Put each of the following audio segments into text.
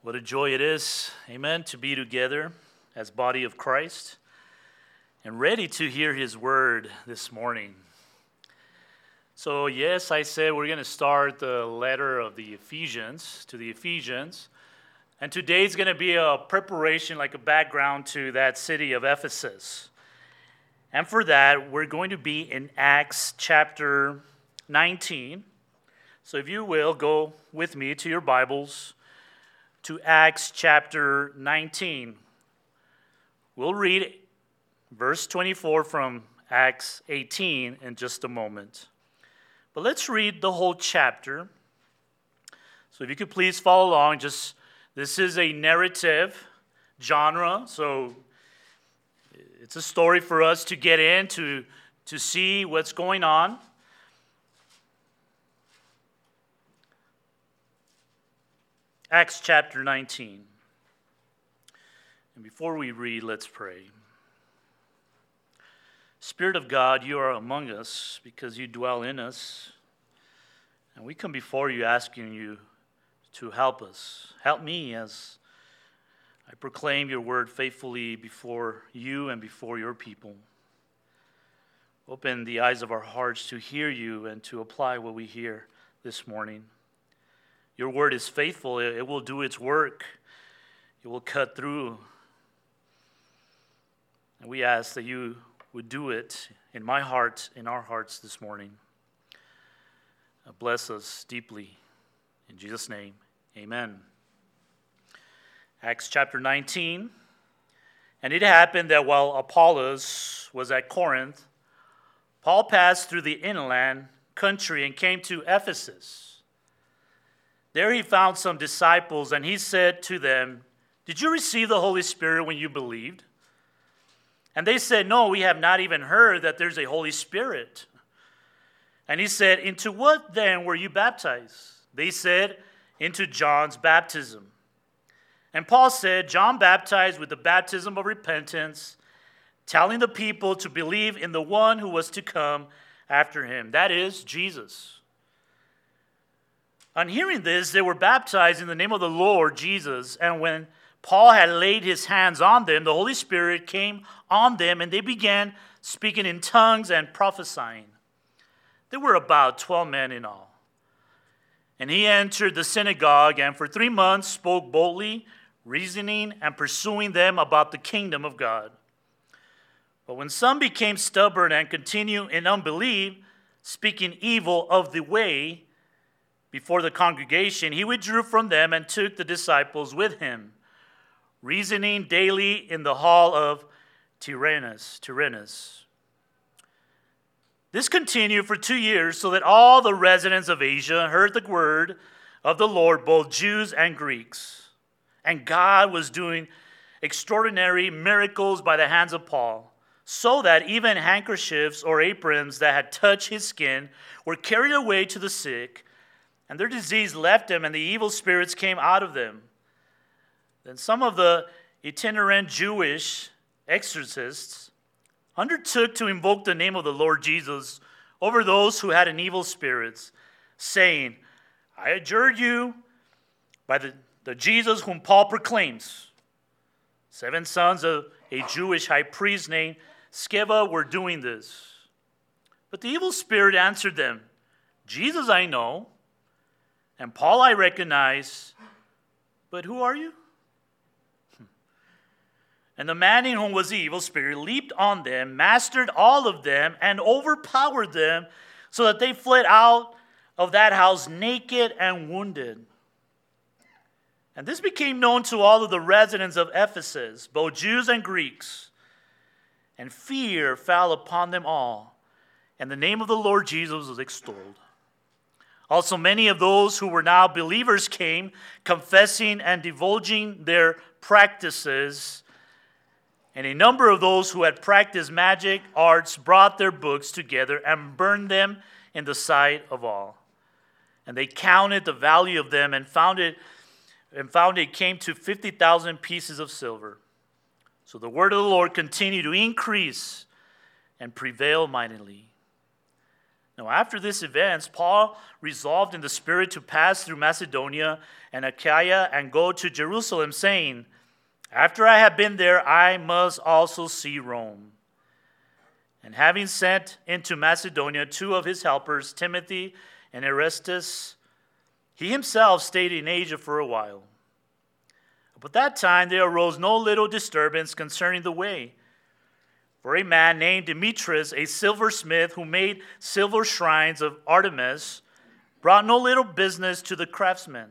What a joy it is, amen, to be together as body of Christ and ready to hear his word this morning. So yes, I said we're going to start the letter of the Ephesians, to the Ephesians. And today's going to be a preparation, like a background to that city of Ephesus. And for that, we're going to be in Acts chapter 19. So if you will, go with me to your Bibles to Acts chapter 19. We'll read verse 24 from Acts 18 in just a moment. But let's read the whole chapter. So if you could please follow along, this is a narrative genre, so it's a story for us to get in, to see what's going on. Acts chapter 19. And before we read, let's pray. Spirit of God, you are among us because you dwell in us. And we come before you asking you to help us. Help me as I proclaim your word faithfully before you and before your people. Open the eyes of our hearts to hear you and to apply what we hear this morning. Your word is faithful. It will do its work. It will cut through. And we ask that you would do it in my heart, in our hearts this morning. Bless us deeply. In Jesus' name, amen. Acts chapter 19. And it happened that while Apollos was at Corinth, Paul passed through the inland country and came to Ephesus. There he found some disciples, and he said to them, "Did you receive the Holy Spirit when you believed?" And they said, "No, we have not even heard that there's a Holy Spirit." And he said, "Into what then were you baptized?" They said, "Into John's baptism." And Paul said, "John baptized with the baptism of repentance, telling the people to believe in the one who was to come after him, that is, Jesus." On hearing this, they were baptized in the name of the Lord Jesus. And when Paul had laid his hands on them, the Holy Spirit came on them, and they began speaking in tongues and prophesying. There were about 12 men in all. And he entered the synagogue, and for 3 months spoke boldly, reasoning and pursuing them about the kingdom of God. But when some became stubborn and continued in unbelief, speaking evil of the way before the congregation, he withdrew from them and took the disciples with him, reasoning daily in the hall of Tyrannus. This continued for 2 years, so that all the residents of Asia heard the word of the Lord, both Jews and Greeks. And God was doing extraordinary miracles by the hands of Paul, so that even handkerchiefs or aprons that had touched his skin were carried away to the sick, and their disease left them, and the evil spirits came out of them. Then some of the itinerant Jewish exorcists undertook to invoke the name of the Lord Jesus over those who had an evil spirits, saying, "I adjure you by the Jesus whom Paul proclaims." 7 sons of a Jewish high priest named Sceva were doing this. But the evil spirit answered them, "Jesus I know, and Paul I recognize, but who are you?" And the man in whom was the evil spirit leaped on them, mastered all of them, and overpowered them, so that they fled out of that house naked and wounded. And this became known to all of the residents of Ephesus, both Jews and Greeks. And fear fell upon them all, and the name of the Lord Jesus was extolled. Also, many of those who were now believers came, confessing and divulging their practices. And a number of those who had practiced magic arts brought their books together and burned them in the sight of all. And they counted the value of them and found it came to 50,000 pieces of silver. So the word of the Lord continued to increase and prevail mightily. Now, after this event, Paul resolved in the Spirit to pass through Macedonia and Achaia and go to Jerusalem, saying, "After I have been there, I must also see Rome." And having sent into Macedonia 2 of his helpers, Timothy and Erastus, he himself stayed in Asia for a while. But that time there arose no little disturbance concerning the way. For a man named Demetrius, a silversmith who made silver shrines of Artemis, brought no little business to the craftsmen.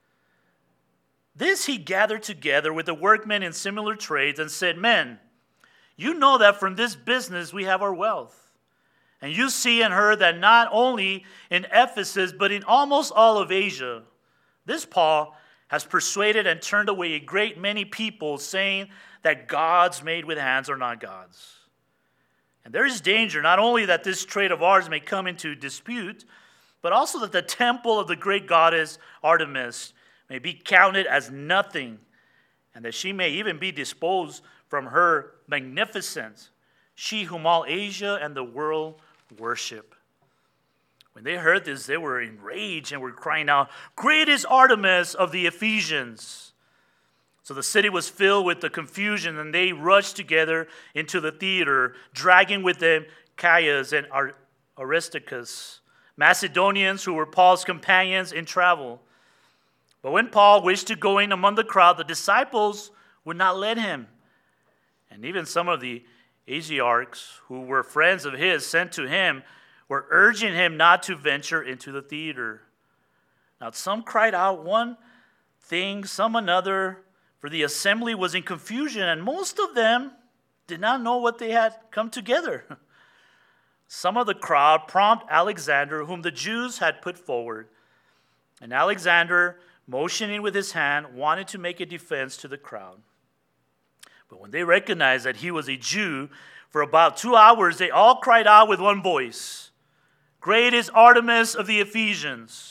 This he gathered together with the workmen in similar trades and said, "Men, you know that from this business we have our wealth. And you see and heard that not only in Ephesus, but in almost all of Asia, this Paul has persuaded and turned away a great many people, saying that gods made with hands are not gods. And there is danger not only that this trade of ours may come into dispute, but also that the temple of the great goddess Artemis may be counted as nothing, and that she may even be disposed from her magnificence, she whom all Asia and the world worship." When they heard this, they were enraged and were crying out, "Great is Artemis of the Ephesians!" So the city was filled with the confusion, and they rushed together into the theater, dragging with them Caius and Aristarchus, Macedonians who were Paul's companions in travel. But when Paul wished to go in among the crowd, the disciples would not let him. And even some of the Asiarchs, who were friends of his, sent to him, were urging him not to venture into the theater. Now some cried out one thing, some another, for the assembly was in confusion, and most of them did not know what they had come together. Some of the crowd prompt Alexander, whom the Jews had put forward. And Alexander, motioning with his hand, wanted to make a defense to the crowd. But when they recognized that he was a Jew, for about 2 hours they all cried out with one voice, "Great is Artemis of the Ephesians!"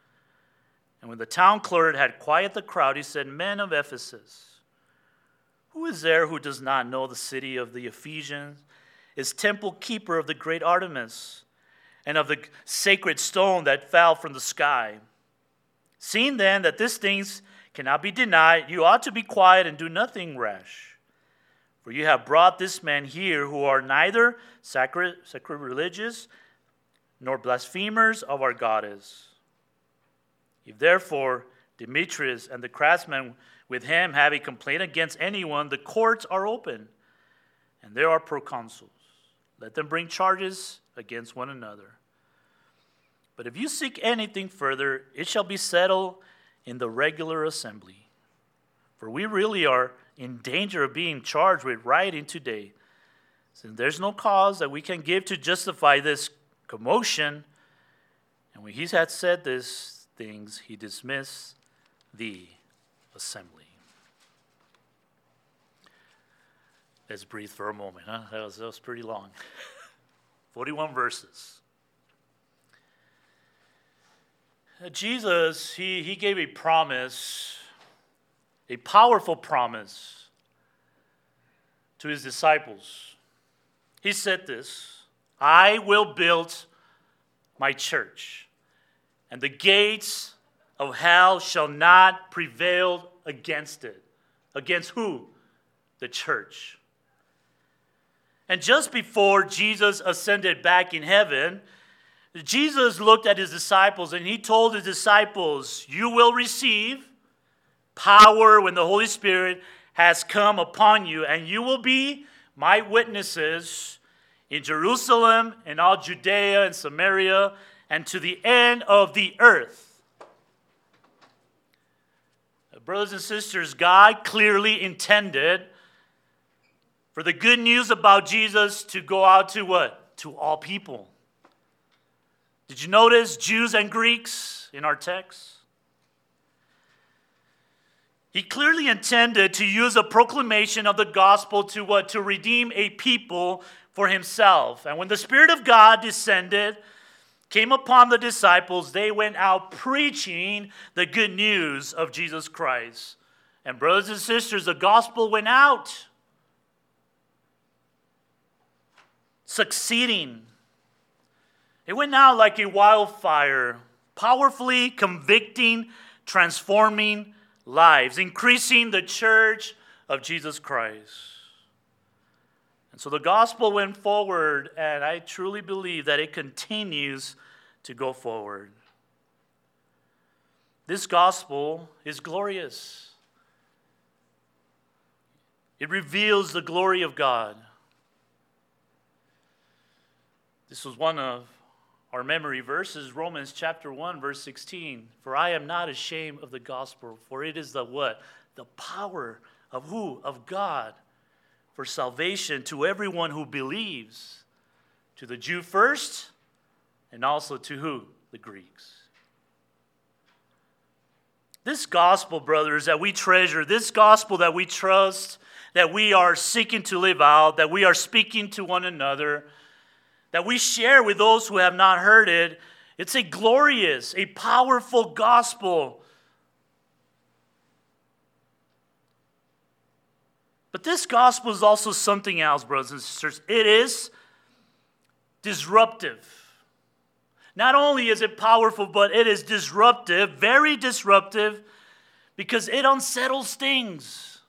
And when the town clerk had quieted the crowd, he said, "Men of Ephesus, who is there who does not know the city of the Ephesians is temple keeper of the great Artemis and of the sacred stone that fell from the sky? Seeing then that these things cannot be denied, you ought to be quiet and do nothing rash. For you have brought this man here who are neither sacrilegious nor blasphemers of our goddess. If therefore Demetrius and the craftsmen with him have a complaint against anyone, the courts are open, and there are proconsuls. Let them bring charges against one another. But if you seek anything further, it shall be settled in the regular assembly. For we really are in danger of being charged with rioting today, since there's no cause that we can give to justify this commotion." And when he had said these things, he dismissed the assembly. Let's breathe for a moment. That was pretty long. 41 verses. Jesus, he gave a promise, a powerful promise to his disciples. He said this, "I will build my church, and the gates of hell shall not prevail against it." Against who? The church. And just before Jesus ascended back in heaven, Jesus looked at his disciples and he told his disciples, "You will receive power when the Holy Spirit has come upon you, and you will be my witnesses in Jerusalem and all Judea and Samaria and to the end of the earth." Brothers and sisters, God clearly intended for the good news about Jesus to go out to what? To all people. Did you notice Jews and Greeks in our text? He clearly intended to use a proclamation of the gospel to what? To redeem a people for himself. And when the Spirit of God descended, came upon the disciples, they went out preaching the good news of Jesus Christ. And brothers and sisters, the gospel went out, succeeding. It went out like a wildfire, powerfully convicting, transforming lives, increasing the church of Jesus Christ. And so the gospel went forward, and I truly believe that it continues to go forward. This gospel is glorious. It reveals the glory of God. This was one of our memory verses, Romans chapter 1, verse 16. For I am not ashamed of the gospel, for it is the what? The power of who? Of God for salvation to everyone who believes. To the Jew first, and also to who? The Greeks. This gospel, brothers, that we treasure, this gospel that we trust, that we are seeking to live out, that we are speaking to one another, that we share with those who have not heard it, it's a glorious, a powerful gospel. But this gospel is also something else, brothers and sisters. It is disruptive. Not only is it powerful, but it is disruptive, very disruptive, because it unsettles things.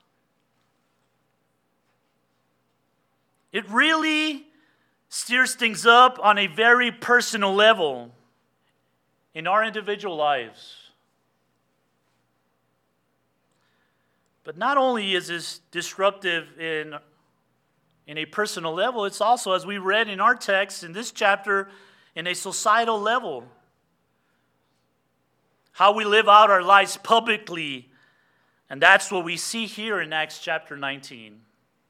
It really steers things up on a very personal level in our individual lives. But not only is this disruptive in a personal level, it's also, as we read in our text in this chapter, in a societal level. How we live out our lives publicly. And that's what we see here in Acts chapter 19.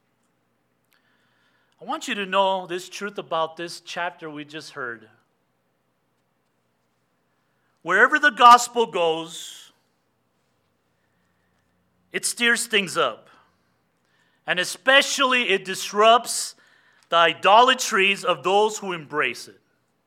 I want you to know this truth about this chapter we just heard. Wherever the gospel goes, it steers things up. And especially it disrupts the idolatries of those who embrace it.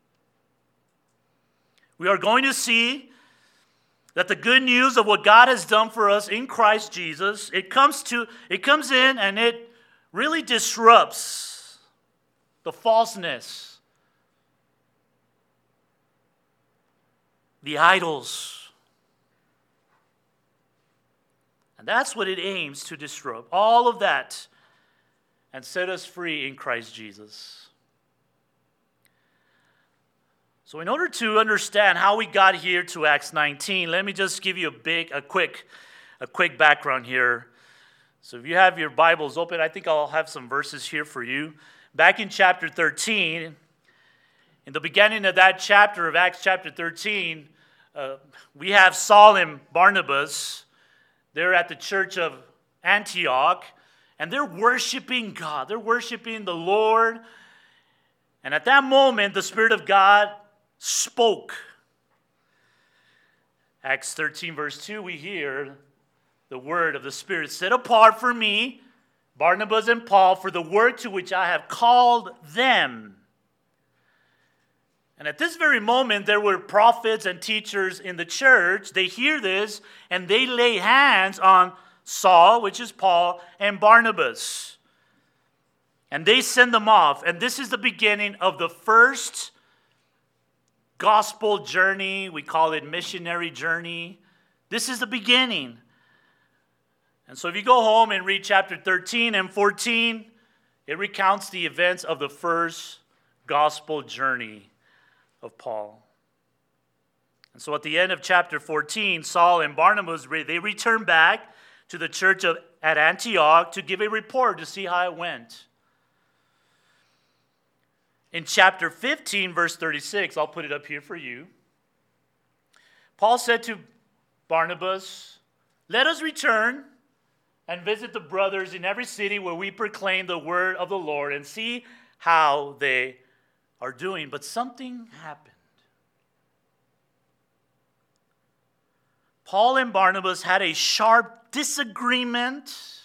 We are going to see that the good news of what God has done for us in Christ Jesus, it comes in and it really disrupts the falseness, the idols. And that's what it aims to disrupt. All of that and set us free in Christ Jesus. So in order to understand how we got here to Acts 19, let me just give you a quick background here. So if you have your Bibles open, I think I'll have some verses here for you. Back in chapter 13, in the beginning of that chapter of Acts chapter 13, we have Saul and Barnabas. They're at the church of Antioch, and they're worshiping God. They're worshiping the Lord. And at that moment, the Spirit of God spoke. Acts 13 verse 2, we hear the word of the Spirit. Set apart for me, Barnabas and Paul, for the work to which I have called them. And at this very moment, there were prophets and teachers in the church. They hear this, and they lay hands on Saul, which is Paul, and Barnabas. And they send them off. And this is the beginning of the first gospel journey. We call it missionary journey. This is the beginning. And so if you go home and read chapter 13 and 14, it recounts the events of the first gospel journey of Paul. And so at the end of chapter 14, Saul and Barnabas, they return back to the church at Antioch to give a report to see how it went. In chapter 15, verse 36, I'll put it up here for you. Paul said to Barnabas, "Let us return and visit the brothers in every city where we proclaim the word of the Lord and see how they are doing." But something happened. Paul and Barnabas had a sharp disagreement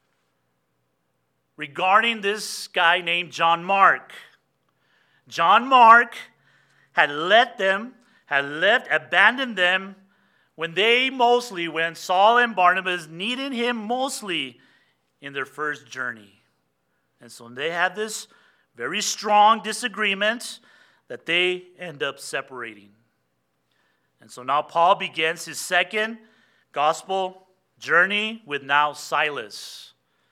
regarding this guy named John Mark. John Mark had abandoned them when Saul and Barnabas needed him mostly in their first journey. And so they had this very strong disagreement. that they end up separating. And so now Paul begins his second gospel journey with now Silas.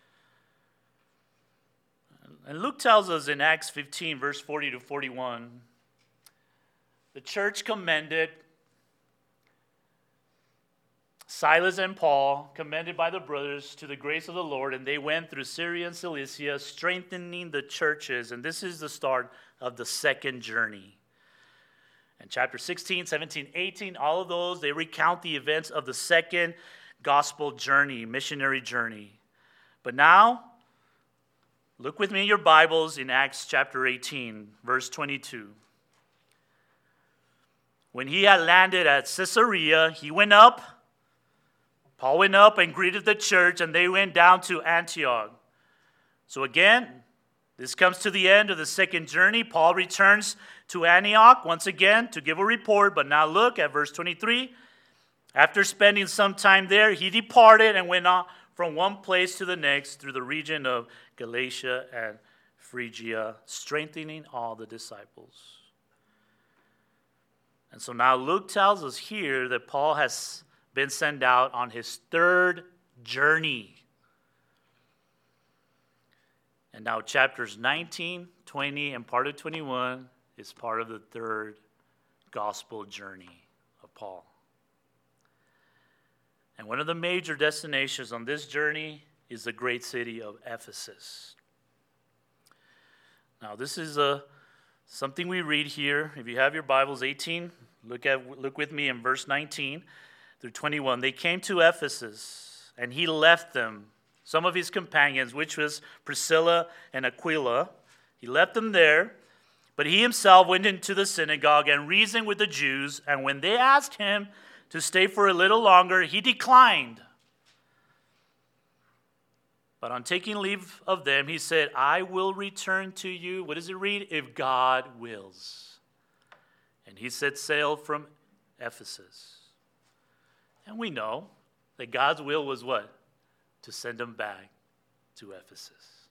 And Luke tells us in Acts 15, verse 40 to 41, the church commended Silas and Paul, commended by the brothers to the grace of the Lord, and they went through Syria and Cilicia, strengthening the churches. And this is the start of the second journey. And chapter 16, 17, 18, all of those, they recount the events of the second gospel journey, missionary journey. But now, look with me in your Bibles in Acts chapter 18, verse 22. When he had landed at Caesarea, Paul went up and greeted the church, and they went down to Antioch. So again, this comes to the end of the second journey. Paul returns to Antioch once again to give a report, but now look at verse 23. After spending some time there, he departed and went on from one place to the next through the region of Galatia and Phrygia, strengthening all the disciples. And so now Luke tells us here that Paul has been sent out on his third journey. And now chapters 19, 20, and part of 21 is part of the third gospel journey of Paul. And one of the major destinations on this journey is the great city of Ephesus. Now this is something we read here. If you have your Bibles, 18, look with me in verse 19 through 21. They came to Ephesus, and he left them, some of his companions, which was Priscilla and Aquila. He left them there, but he himself went into the synagogue and reasoned with the Jews, and when they asked him to stay for a little longer, he declined. But on taking leave of them, he said, I will return to you, what does it read? If God wills. And he set sail from Ephesus. And we know that God's will was what? To send them back to Ephesus.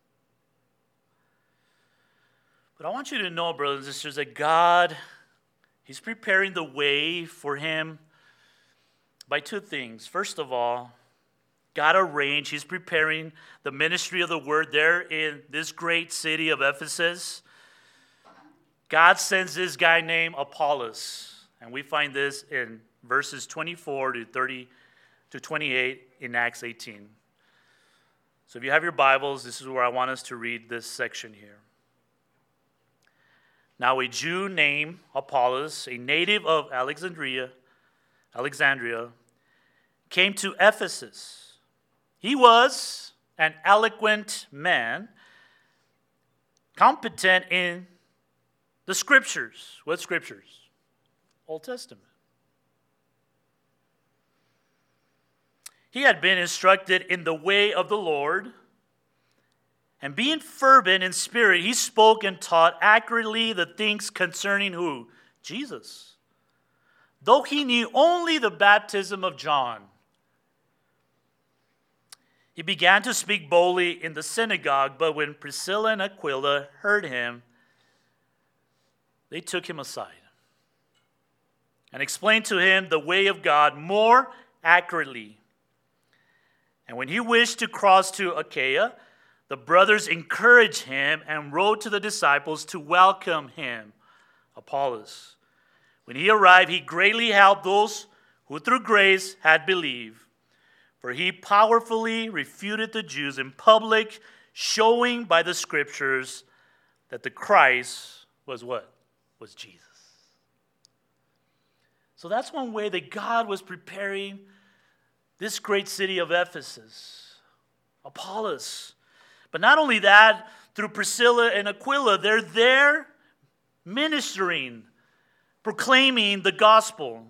But I want you to know, brothers and sisters, that God, he's preparing the way for him by two things. First of all, God arranged, he's preparing the ministry of the word there in this great city of Ephesus. God sends this guy named Apollos, and we find this in verses 24 to 30 to 28 in Acts 18. So if you have your Bibles, this is where I want us to read this section here. Now a Jew named Apollos, a native of Alexandria, came to Ephesus. He was an eloquent man, competent in the scriptures. What scriptures? Old Testament. He had been instructed in the way of the Lord, and being fervent in spirit, he spoke and taught accurately the things concerning who? Jesus. Though he knew only the baptism of John. He began to speak boldly in the synagogue, but when Priscilla and Aquila heard him, they took him aside and explained to him the way of God more accurately. And when he wished to cross to Achaia, the brothers encouraged him and wrote to the disciples to welcome him, Apollos. When he arrived, he greatly helped those who through grace had believed. For he powerfully refuted the Jews in public, showing by the scriptures that the Christ was what? Was Jesus. So that's one way that God was preparing this great city of Ephesus, Apollos. But not only that, through Priscilla and Aquila, they're there ministering, proclaiming the gospel.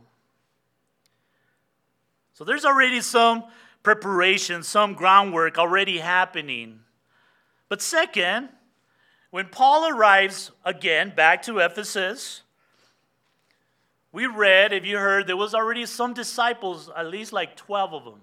So there's already some preparation, some groundwork already happening. But second, when Paul arrives again back to Ephesus, we read, if you heard, there was already some disciples, at least like 12 of them.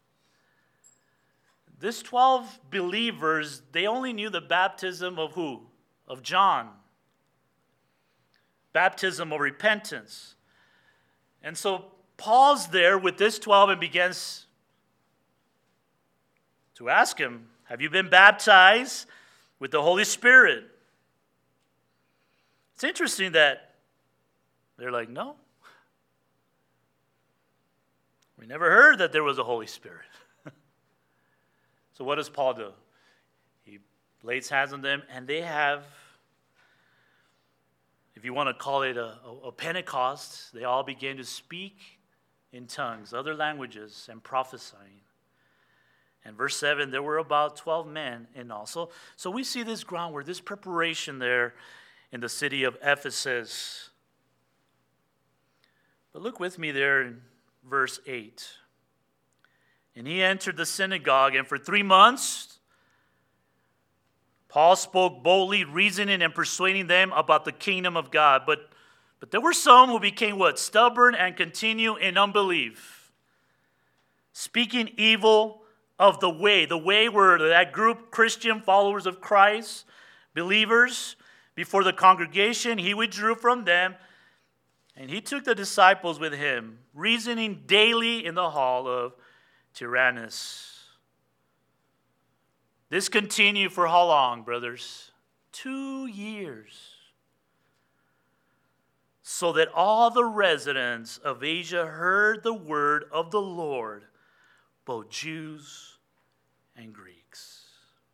These 12 believers, they only knew the baptism of who? Of John. baptism of repentance. And so Paul's there with this 12 and begins to ask him, have you been baptized with the Holy Spirit? It's interesting that they're like, no. We never heard that there was a Holy Spirit. So what does Paul do? He lays hands on them, and they have, if you want to call it a Pentecost, they all began to speak in tongues, other languages, and prophesying. And verse 7, there were about 12 men in all. So we see this groundwork, this preparation there in the city of Ephesus. But look with me there in verse 8. And he entered the synagogue, and for 3 months, Paul spoke boldly, reasoning and persuading them about the kingdom of God. But there were some who became what? Stubborn and continue in unbelief, speaking evil of the way. The way were that group, Christian followers of Christ, believers, before the congregation. He withdrew from them, and he took the disciples with him, reasoning daily in the hall of Tyrannus. This continued for how long, brothers? 2 years. So that all the residents of Asia heard the word of the Lord, both Jews and Greeks.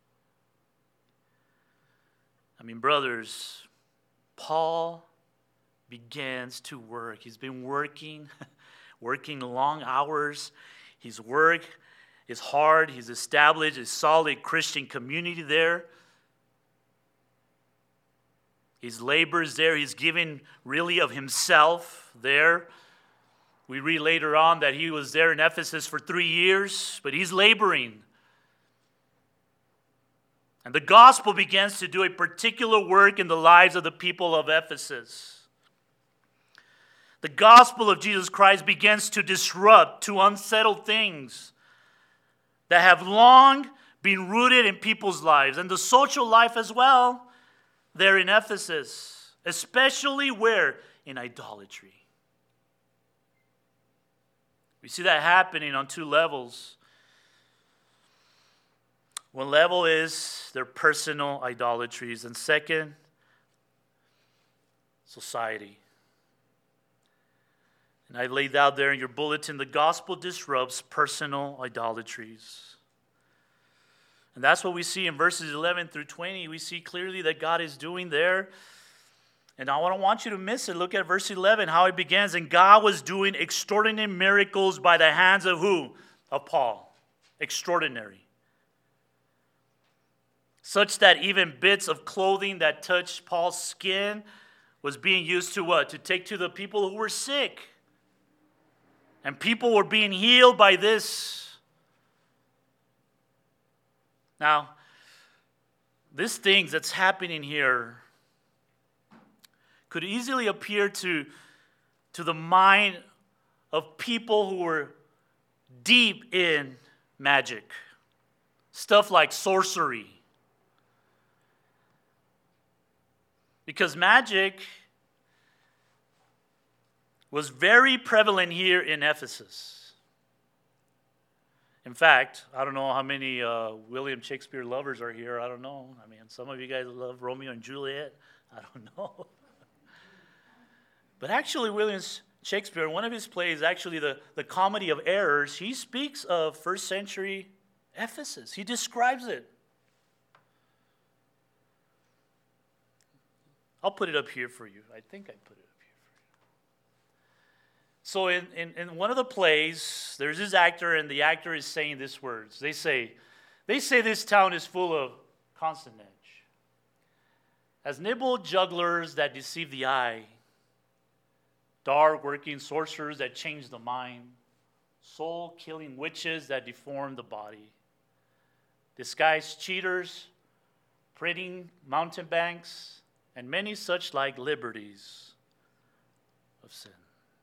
I mean, brothers, Paul begins to work. He's been working long hours. His work is hard. He's established a solid Christian community there. His labors there. He's giving really of himself there. We read later on that he was there in Ephesus for 3 years, but he's laboring. And the gospel begins to do a particular work in the lives of the people of Ephesus. The gospel of Jesus Christ begins to disrupt, to unsettle things that have long been rooted in people's lives and the social life as well there in Ephesus, especially where? In idolatry. We see that happening on 2 levels. One level is their personal idolatries, and second, society. And I laid out there in your bulletin, the gospel disrupts personal idolatries. And that's what we see in verses 11 through 20. We see clearly that God is doing there. And I don't want you to miss it. Look at verse 11, how it begins. And God was doing extraordinary miracles by the hands of who? Of Paul. Extraordinary. Such that even bits of clothing that touched Paul's skin was being used to what? To take to the people who were sick. And people were being healed by this. Now, these things that's happening here could easily appear to the mind of people who were deep in magic. Stuff like sorcery. Because magic was very prevalent here in Ephesus. In fact, I don't know how many William Shakespeare lovers are here. I don't know. I mean, some of you guys love Romeo and Juliet. I don't know. But actually, William Shakespeare, in one of his plays, actually the Comedy of Errors, he speaks of first century Ephesus. He describes it. I'll put it up here for you. I think I put it up here for you. So in one of the plays, there's this actor, and the actor is saying these words. They say this town is full of consonant edge. As nibble jugglers that deceive the eye, dark working sorcerers that change the mind, soul-killing witches that deform the body, disguised cheaters, prating mountebanks, and many such like liberties of sin.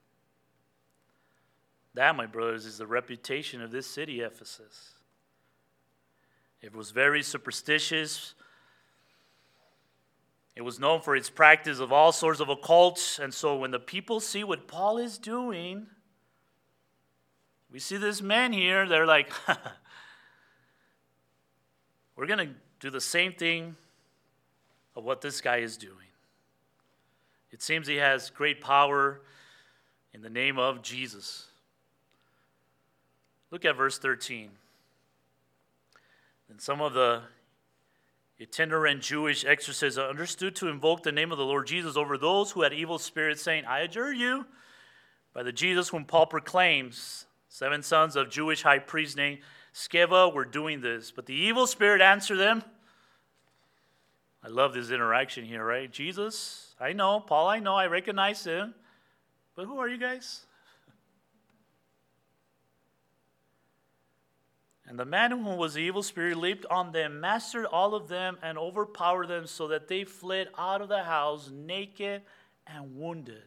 That, my brothers, is the reputation of this city, Ephesus. It was very superstitious. It was known for its practice of all sorts of occults. And so when the people see what Paul is doing, we see this man here, they're like, we're going to do the same thing of what this guy is doing. It seems he has great power in the name of Jesus. Look at verse 13. And some of the itinerant Jewish exorcists understood to invoke the name of the Lord Jesus over those who had evil spirits, saying, I adjure you, by the Jesus whom Paul proclaims, 7 sons of Jewish high priest named Sceva were doing this. But the evil spirit answered them. I love this interaction here, right? Jesus, I know. Paul, I know. I recognize him. But who are you guys? And the man who was the evil spirit leaped on them, mastered all of them, and overpowered them so that they fled out of the house naked and wounded.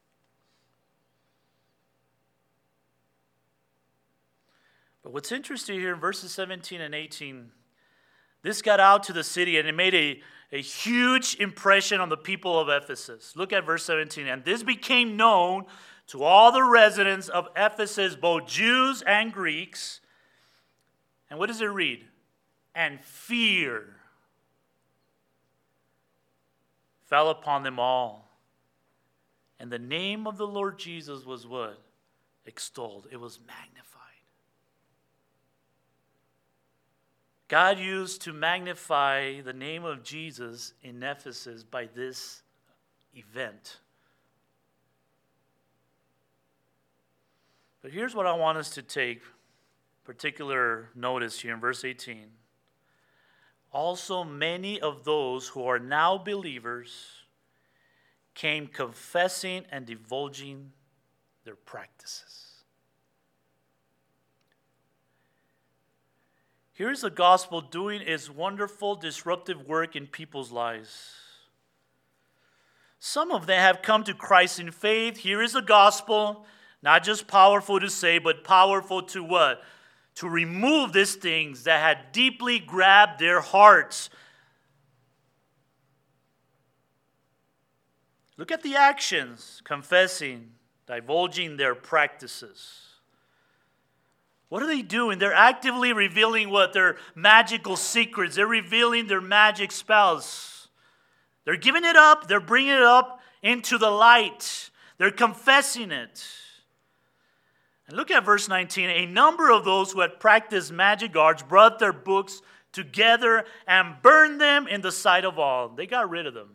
But what's interesting here in verses 17 and 18, this got out to the city and it made a huge impression on the people of Ephesus. Look at verse 17. And this became known to all the residents of Ephesus, both Jews and Greeks. And what does it read? And fear fell upon them all. And the name of the Lord Jesus was what? Extolled. It was magnified. God used to magnify the name of Jesus in Ephesus by this event. But here's what I want us to take particular notice here in verse 18. Also, many of those who are now believers came confessing and divulging their practices. Here's the gospel doing its wonderful disruptive work in people's lives. Some of them have come to Christ in faith. Here is the gospel, not just powerful to say, but powerful to what? To remove these things that had deeply grabbed their hearts. Look at the actions, confessing, divulging their practices. What are they doing? They're actively revealing what? Their magical secrets. They're revealing their magic spells. They're giving it up. They're bringing it up into the light. They're confessing it. And look at verse 19. A number of those who had practiced magic arts brought their books together and burned them in the sight of all. They got rid of them.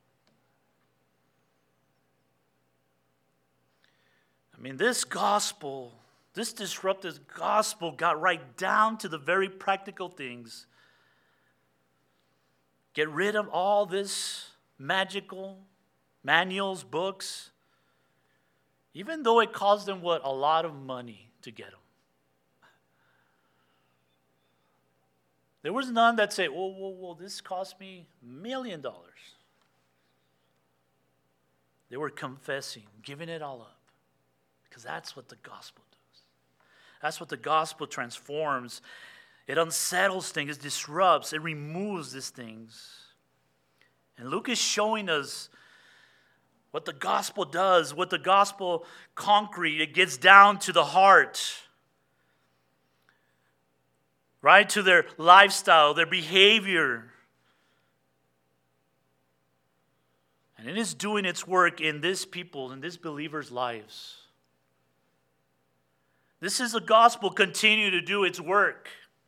I mean, this gospel, this disruptive gospel got right down to the very practical things. Get rid of all this magical manuals, books, even though it cost them what? A lot of money to get them. There was none that said, whoa, this cost me $1 million. They were confessing, giving it all up. Because that's what the gospel does. That's what the gospel transforms. It unsettles things, it disrupts, it removes these things. And Luke is showing us what the gospel does, what the gospel concrete, it gets down to the heart. Right? To their lifestyle, their behavior. And it is doing its work in these people, in these believers' lives. This is the gospel continue to do its work.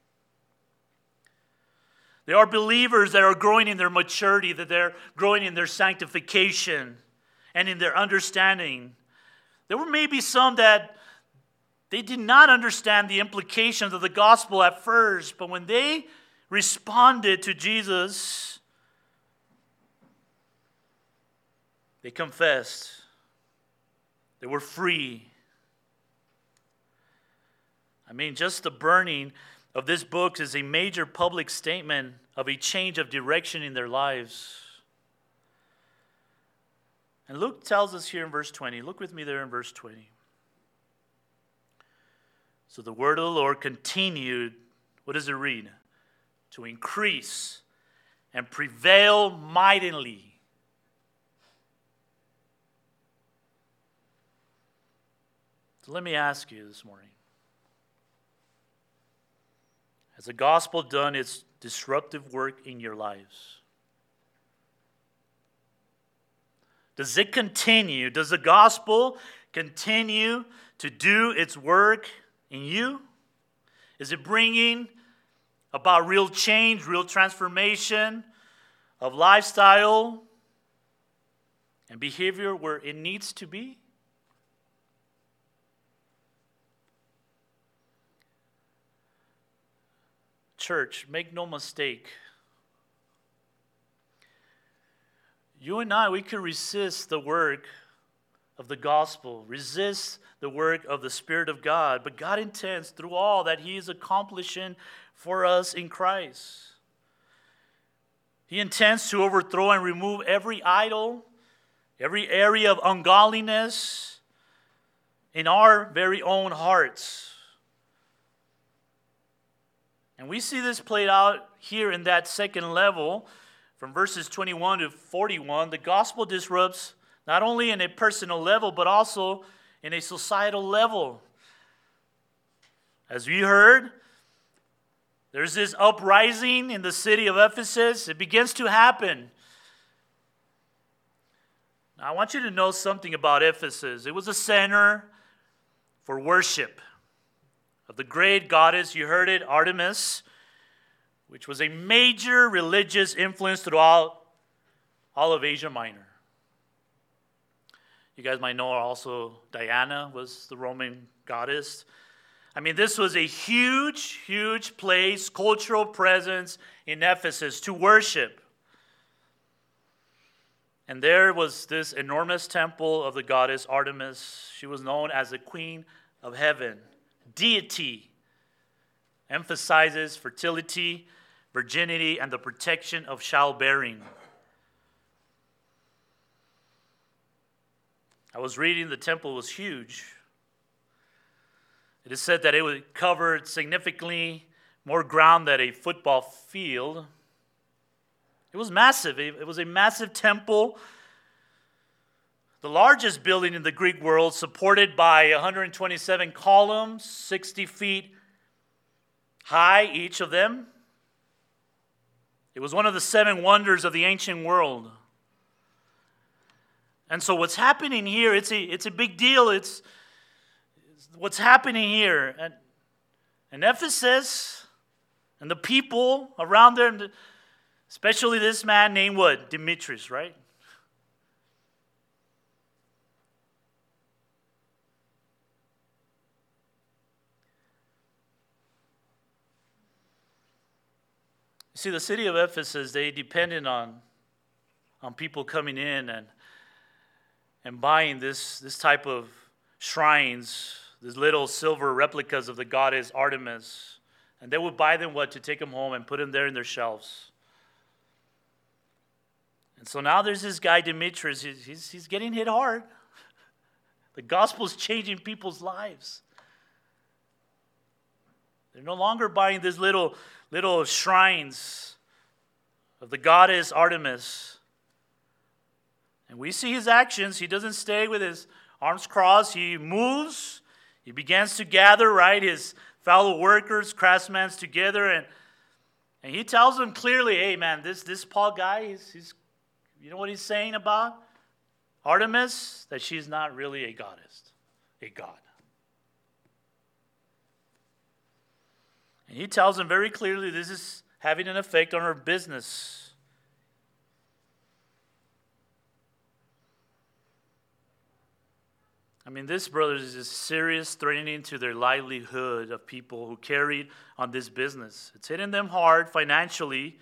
There are believers that are growing in their maturity, that they're growing in their sanctification and in their understanding. There were maybe some that they did not understand the implications of the gospel at first, but when they responded to Jesus, they confessed. They were free. I mean, just the burning of this book is a major public statement of a change of direction in their lives. And Luke tells us here in verse 20. Look with me there in verse 20. So the word of the Lord continued, what does it read? To increase and prevail mightily So let me ask you this morning. Has the gospel done its disruptive work in your lives? Does it continue? Does the gospel continue to do its work in you? Is it bringing about real change, real transformation of lifestyle and behavior where it needs to be? Church, make no mistake. You and I, we could resist the work of the gospel, resist the work of the Spirit of God, but God intends through all that He is accomplishing for us in Christ. He intends to overthrow and remove every idol, every area of ungodliness in our very own hearts. And we see this played out here in that second level. From verses 21 to 41, the gospel disrupts not only in a personal level, but also in a societal level. As we heard, there's this uprising in the city of Ephesus. It begins to happen. Now, I want you to know something about Ephesus. It was a center for worship of the great goddess, you heard it, Artemis, which was a major religious influence throughout all of Asia Minor. You guys might know also Diana was the Roman goddess. I mean, this was a huge, huge place, cultural presence in Ephesus to worship. And there was this enormous temple of the goddess Artemis. She was known as the Queen of Heaven. Deity emphasizes fertility, virginity, and the protection of childbearing. I was reading the temple was huge. It is said that it covered significantly more ground than a football field. It was massive. It was a massive temple. The largest building in the Greek world, supported by 127 columns, 60 feet high, each of them. It was one of the 7 wonders of the ancient world. And so what's happening here, it's a big deal. It's what's happening here. And Ephesus and the people around there, especially this man named what? Demetrius, right? See, the city of Ephesus, they depended on people coming in and buying this type of shrines, these little silver replicas of the goddess Artemis. And they would buy them to take them home and put them there in their shelves. And so now there's this guy, Demetrius, he's getting hit hard. The gospel's changing people's lives. They're no longer buying these little shrines of the goddess Artemis. And we see his actions. He doesn't stay with his arms crossed. He moves. He begins to gather, right, his fellow workers, craftsmen together. And he tells them clearly, hey, man, this Paul guy, he's you know what he's saying about Artemis? That she's not really a goddess, a god. And he tells them very clearly this is having an effect on her business. I mean, this, brothers, is a serious threatening to their livelihood of people who carried on this business. It's hitting them hard financially.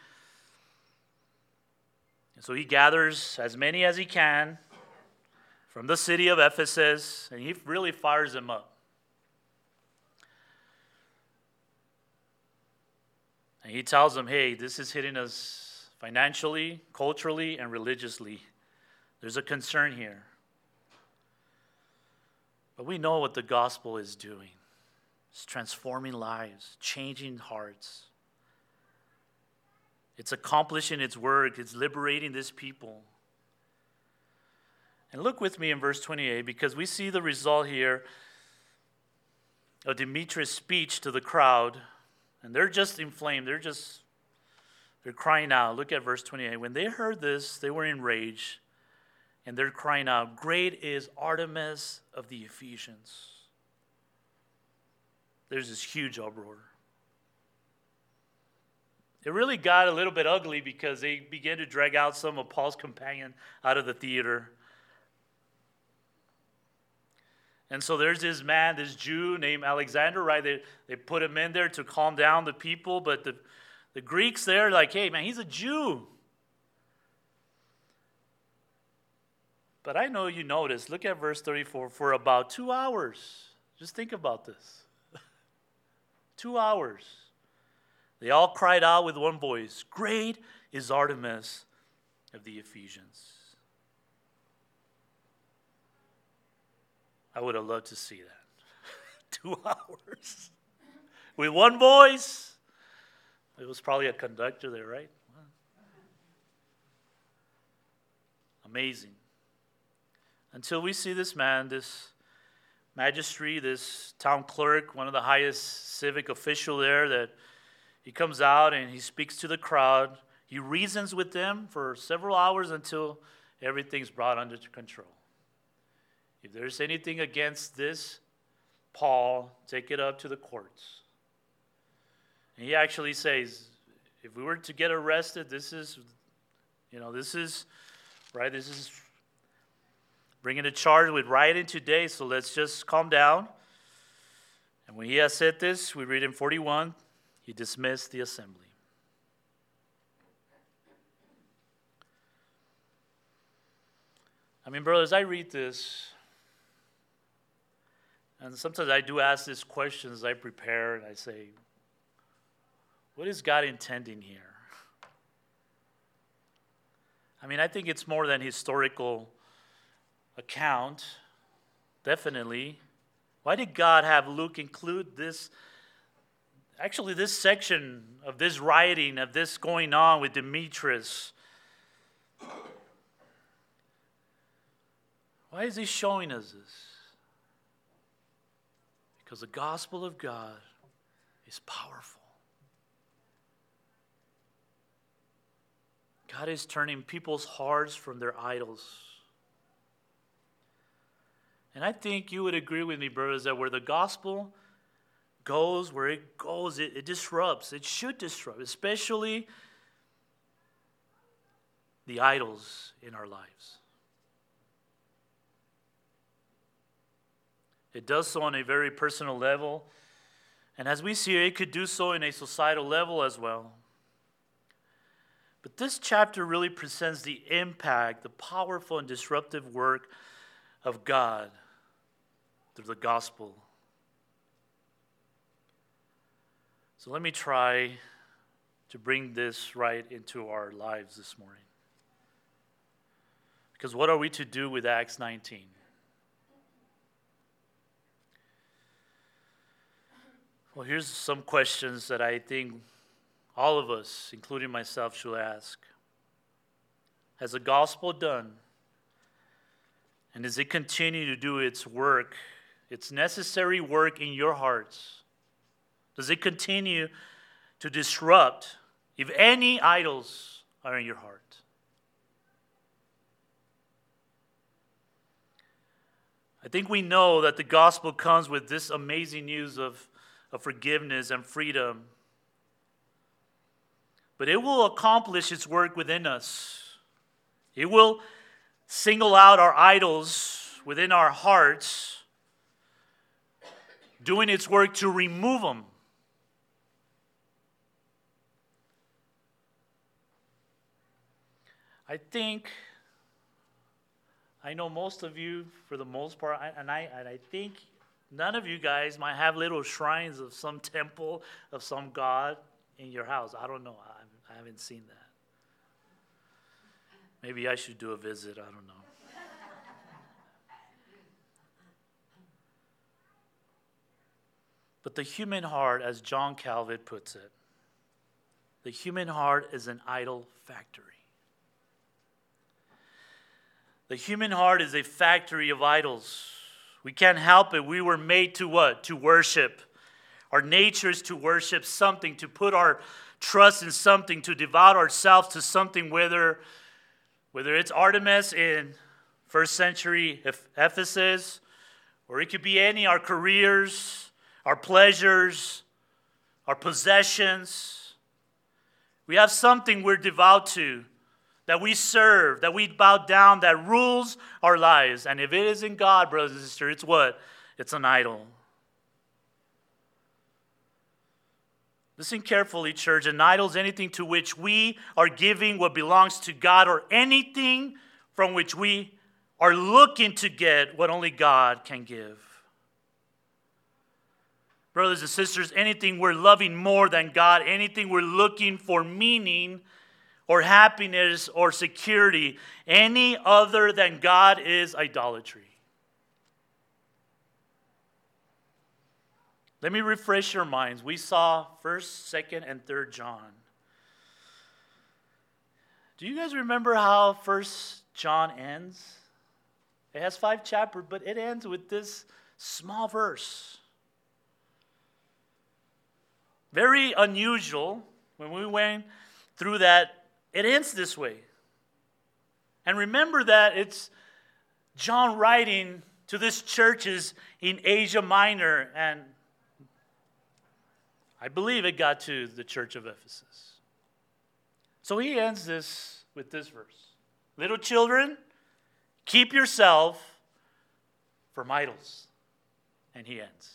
And so he gathers as many as he can from the city of Ephesus, and he really fires them up. And he tells them, hey, this is hitting us financially, culturally, and religiously. There's a concern here. But we know what the gospel is doing. It's transforming lives, changing hearts. It's accomplishing its work. It's liberating this people. And look with me in verse 28, because we see the result here of Demetrius' speech to the crowd, and they're just inflamed. They're crying out. Look at verse 28. When they heard this, they were enraged, and they're crying out, "Great is Artemis of the Ephesians." There's this huge uproar. It really got a little bit ugly because they began to drag out some of Paul's companions out of the theater. And so there's this man, this Jew named Alexander, right? They put him in there to calm down the people, but the Greeks there, like, hey, man, he's a Jew. But I know you noticed, look at verse 34, for about 2 hours. Just think about this. 2 hours. They all cried out with one voice, "Great is Artemis of the Ephesians." I would have loved to see that. 2 hours. With one voice. It was probably a conductor there, right? Amazing. Until we see this man, this magistrate, this town clerk, one of the highest civic official there, that he comes out and he speaks to the crowd. He reasons with them for several hours until everything's brought under control. If there's anything against this, Paul, take it up to the courts. And he actually says, if we were to get arrested, this is bringing a charge with rioting today, so let's just calm down. And when he has said this, we read in 41, he dismissed the assembly. I mean, brothers, I read this, and sometimes I do ask these questions as I prepare, and I say, what is God intending here? I mean, I think it's more than historical account, definitely. Why did God have Luke include this? Actually, this section of this rioting, of this going on with Demetrius. Why is he showing us this? Because the gospel of God is powerful. God is turning people's hearts from their idols. And I think you would agree with me, brothers, that where the gospel goes, where it goes, it disrupts. It should disrupt, especially the idols in our lives. It does so on a very personal level. And as we see, it could do so in a societal level as well. But this chapter really presents the impact, the powerful and disruptive work of God through the gospel. So let me try to bring this right into our lives this morning. Because what are we to do with Acts 19? Well, here's some questions that I think all of us, including myself, should ask. Has the gospel done? And does it continue to do its work, its necessary work in your hearts? Does it continue to disrupt, if any idols are in your heart? I think we know that the gospel comes with this amazing news of forgiveness and freedom. But it will accomplish its work within us. It will single out our idols within our hearts, doing its work to remove them. I know most of you, for the most part, and I think none of you guys might have little shrines of some temple of some god in your house. I don't know. I haven't seen that. Maybe I should do a visit. I don't know. But the human heart, as John Calvin puts it, the human heart is an idol factory. The human heart is a factory of idols. We can't help it. We were made to what? To worship. Our nature is to worship something, to put our trust in something, to devote ourselves to something, whether it's Artemis in first century Ephesus, or it could be our careers, our pleasures, our possessions. We have something we're devout to, that we serve, that we bow down, that rules our lives. And if it isn't God, brothers and sisters, it's what? It's an idol. Listen carefully, church. An idol is anything to which we are giving what belongs to God, or anything from which we are looking to get what only God can give. Brothers and sisters, anything we're loving more than God, anything we're looking for meaning or happiness or security, any other than God, is idolatry. Let me refresh your minds. We saw 1st, 2nd, and 3rd John. Do you guys remember how 1st John ends? It has 5 chapters, but it ends with this small verse. Very unusual. When we went through that, it ends this way. And remember that it's John writing to these churches in Asia Minor, and I believe it got to the church of Ephesus. So he ends this with this verse. Little children, keep yourself from idols. And he ends.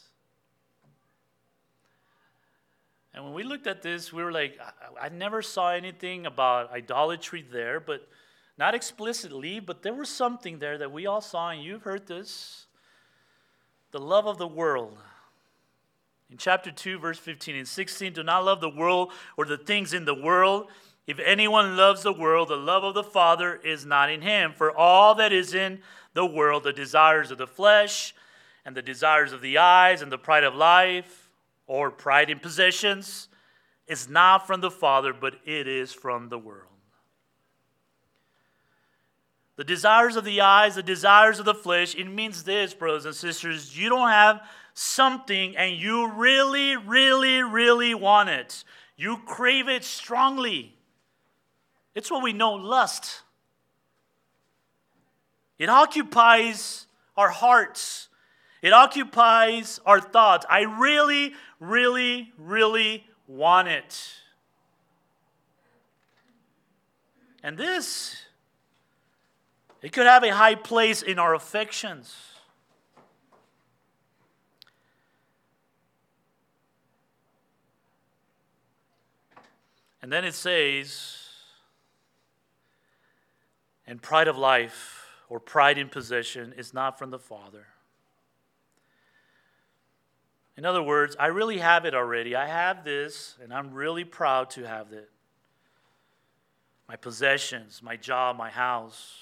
And when we looked at this, we were like, I never saw anything about idolatry there, but not explicitly, but there was something there that we all saw, and you've heard this. The love of the world. In chapter 2, verse 15 and 16, do not love the world or the things in the world. If anyone loves the world, the love of the Father is not in him. For all that is in the world, the desires of the flesh and the desires of the eyes and the pride of life, or pride in possessions, is not from the Father, but it is from the world. The desires of the eyes, the desires of the flesh, it means this, brothers and sisters. You don't have something and you really, really, really want it. You crave it strongly. It's what we know, lust. It occupies our hearts. It occupies our thoughts. I really, really, really want it. And this, it could have a high place in our affections. And then it says, and pride of life or pride in possession is not from the Father. In other words, I really have it already. I have this, and I'm really proud to have it. My possessions, my job, my house.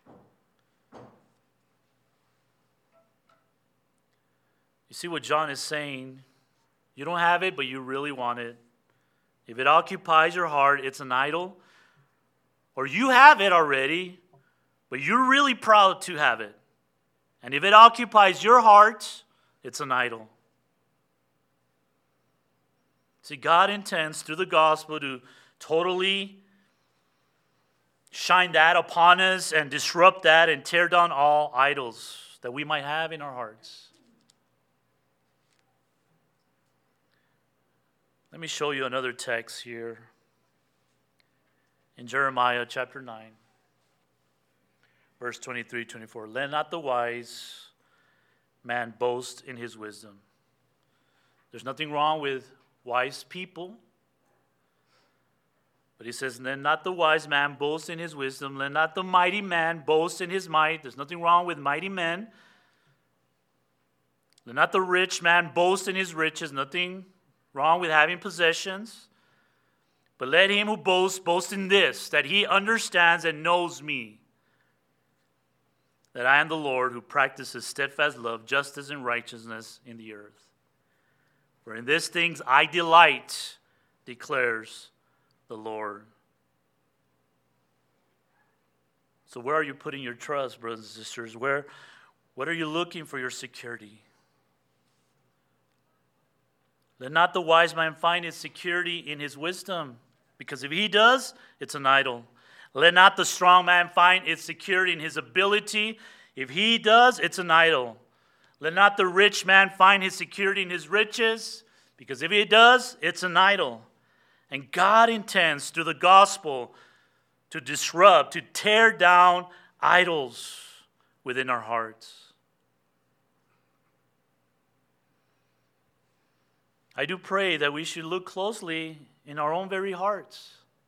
You see what John is saying? You don't have it, but you really want it. If it occupies your heart, it's an idol. Or you have it already, but you're really proud to have it. And if it occupies your heart, it's an idol. See, God intends through the gospel to totally shine that upon us and disrupt that and tear down all idols that we might have in our hearts. Let me show you another text here in Jeremiah chapter 9, verse 23, 24. Let not the wise man boast in his wisdom. There's nothing wrong with wise people. But he says, let not the wise man boast in his wisdom. Let not the mighty man boast in his might. There's nothing wrong with mighty men. Let not the rich man boast in his riches. Nothing wrong with having possessions. But let him who boasts, boast in this, that he understands and knows me, that I am the Lord who practices steadfast love, justice, and righteousness in the earth. For in these things I delight, declares the Lord. So where are you putting your trust, brothers and sisters? Where What are you looking for your security? Let not the wise man find his security in his wisdom, because if he does, it's an idol. Let not the strong man find its security in his ability. If he does, it's an idol. Let not the rich man find his security in his riches, because if he does, it's an idol. And God intends through the gospel to disrupt, to tear down idols within our hearts. I do pray that we should look closely in our own very hearts.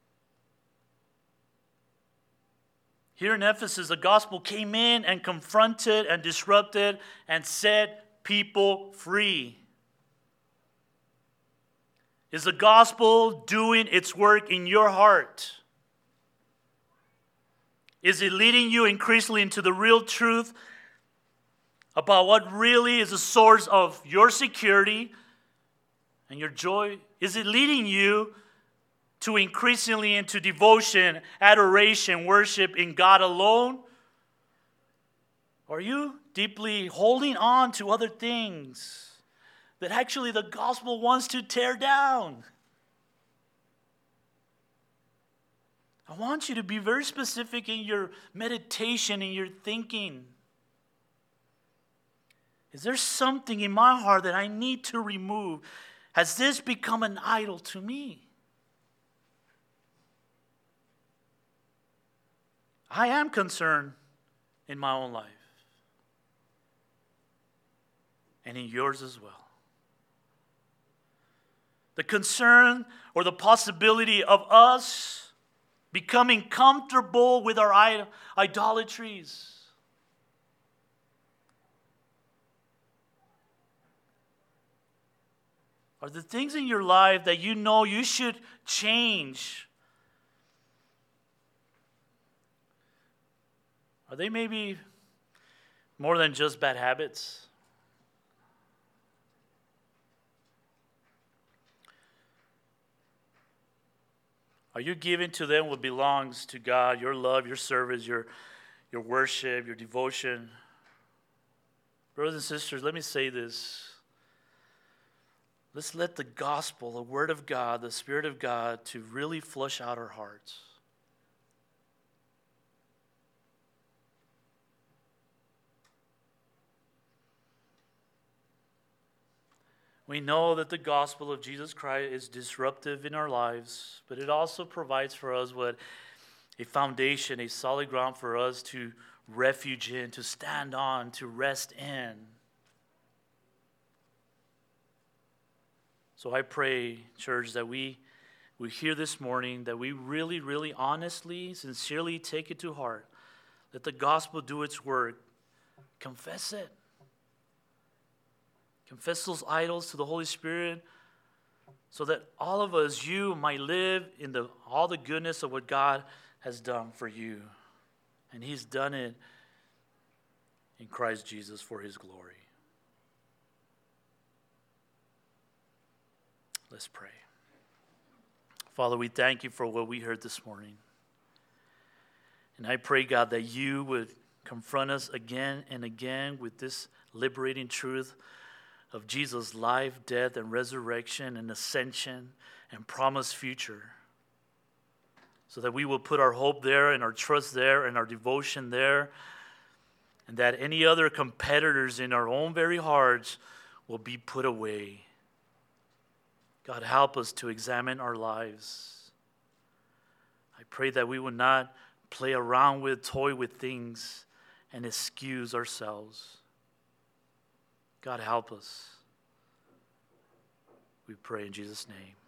Here in Ephesus, the gospel came in and confronted and disrupted and set people free. Is the gospel doing its work in your heart? Is it leading you increasingly into the real truth about what really is the source of your security and your joy? Is it leading you to increasingly into devotion, adoration, worship in God alone? Or are you deeply holding on to other things that actually the gospel wants to tear down? I want you to be very specific in your meditation, in your thinking. Is there something in my heart that I need to remove? Has this become an idol to me? I am concerned in my own life and in yours as well. The concern or the possibility of us becoming comfortable with our idolatries. Are the things in your life that you know you should change? Are they maybe more than just bad habits? Are you giving to them what belongs to God, your love, your service, your worship, your devotion? Brothers and sisters, let me say this. Let's let the gospel, the word of God, the Spirit of God, to really flush out our hearts. We know that the gospel of Jesus Christ is disruptive in our lives, but it also provides for us a foundation, a solid ground for us to refuge in, to stand on, to rest in. So I pray, church, that we hear this morning, that we really, really honestly, sincerely take it to heart. Let the gospel do its work. Confess it. Confess those idols to the Holy Spirit so that all of us, you, might live in all the goodness of what God has done for you. And He's done it in Christ Jesus for His glory. Let's pray. Father, we thank you for what we heard this morning. And I pray, God, that you would confront us again and again with this liberating truth of Jesus' life, death, and resurrection, and ascension, and promised future. So that we will put our hope there, and our trust there, and our devotion there, and that any other competitors in our own very hearts will be put away. God, help us to examine our lives. I pray that we will not play around with, toy with things, and excuse ourselves. God, help us. We pray in Jesus' name.